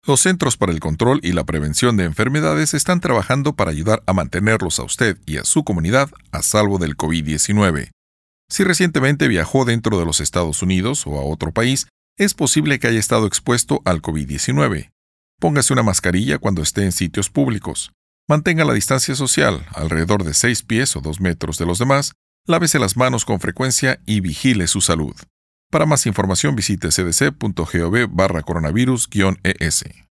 Los Centros para el Control y la Prevención de Enfermedades están trabajando para ayudar a mantenerlos a usted y a su comunidad a salvo del COVID-19. Si recientemente viajó dentro de los Estados Unidos o a otro país, es posible que haya estado expuesto al COVID-19. Póngase una mascarilla cuando esté en sitios públicos. Mantenga la distancia social, alrededor de 6 pies o 2 metros de los demás. Lávese las manos con frecuencia y vigile su salud. Para más información visite cdc.gov/coronavirus-es.